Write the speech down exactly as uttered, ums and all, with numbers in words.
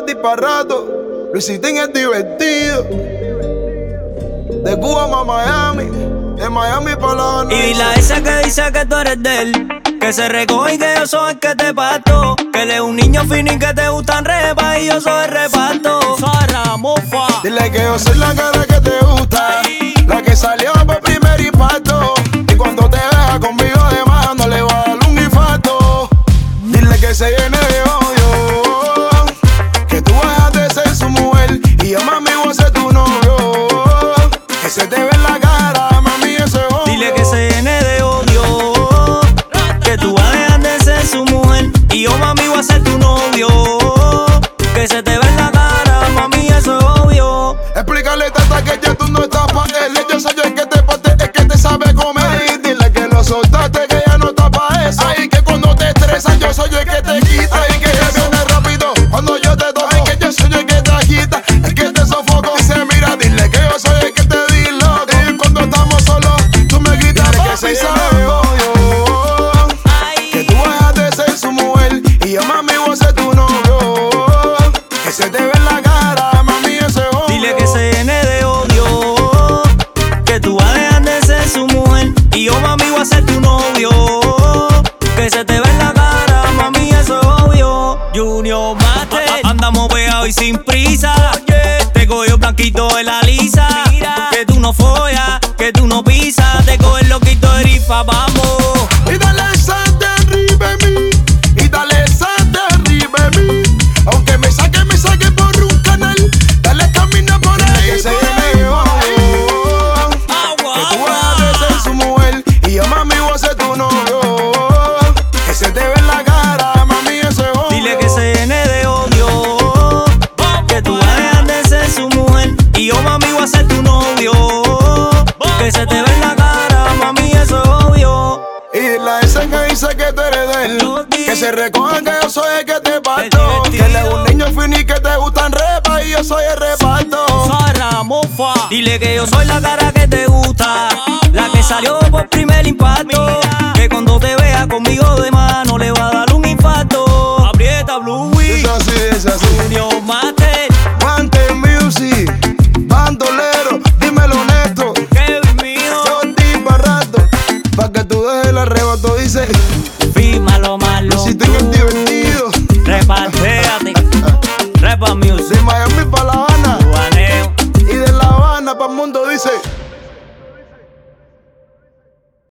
ti pa' rato. Luisitín es divertido. De Cuba pa' Miami, de Miami pa' la Y dile a esa que dice que tú eres de él, que se recoge y que yo soy el que te parto. Que él es un niño fino y que te gustan repas y yo soy el reparto. Soy Ramofa. Dile que yo soy la cara que te gusta, la que salió por primer impacto. Y cuando te vea conmigo de más no le va a dar un infarto. Dile que se llene de odio, que tú vas de ser su mujer y yo mami voy a ser tu novio. Que se te ve en la cara, mami, eso es obvio. Dile que se llene de odio, que tú vas a dejar de ser su mujer y yo mami voy a ser tu novio. Que se te ve en la cara, mami, eso es obvio. Explícale tata que ya tú no estás pa' él. Yo soy el que te parte, el que te sabe comer. Dile que lo soltaste, que ya no está pa' eso. Ay, que cuando te estresas yo soy el que te quita. Ay, que ya viene rápido cuando yo te toco. Ay, que yo soy el que te agita, el que te sofoco. Dice mira, dile que yo soy el que te di loco. Y cuando estamos solos, tú me gritas que se sabe odio. Que tú vas de ser su mujer y yo mami voy a ser tu novio. Que se te ve en la cara, mami, eso es obvio. Dile que se llene de odio, que tú vas a dejar de ser su mujer y yo mami voy a ser tu novio. Que se te ve en la cara, mami, eso es obvio. Junior Mate, andamos pegados y sin prisa. Te cogió blanquito de la lisa. Que tú no follas, que tú no pisas. Te coge el loquito de rifa, vamos. Y dale esa de arriba en mí, y dale esa de arriba en mí. Aunque me saque, me saque por un canal, dale camina por ahí. Que se llene de odio, que tú vas a ser su mujer y yo mami voy a ser tu novio. Que se te ve en la cara, mami, eso es obvio. Dile que se llene de odio, que tú vas a dejar de ser su mujer y yo mami voy a ser tu novio. Que se te ve en la cara, mami, eso es obvio. Y la esa que dice que tú eres de él, que se recoja que yo soy el que te parto. Que él es un niño fino y que te gustan repas y yo soy el reparto. Soy Ramofa. Dile que yo soy la cara que te gusta, la que salió por primer impacto. Que cuando te vea conmigo de mano le va a dar un infarto. Aprieta Blue Es así, es así. Junior Mate, Mante Music, bandolero, dímelo honesto. Kevin mío, Jordi Barrato, pa' que tú dejes el arrebato, dice. firma lo malo. Si tú eres divertido. Repartéate, Repa Music, De Miami pa' La Habana Juaneo. y de La Habana pa' el mundo, dice.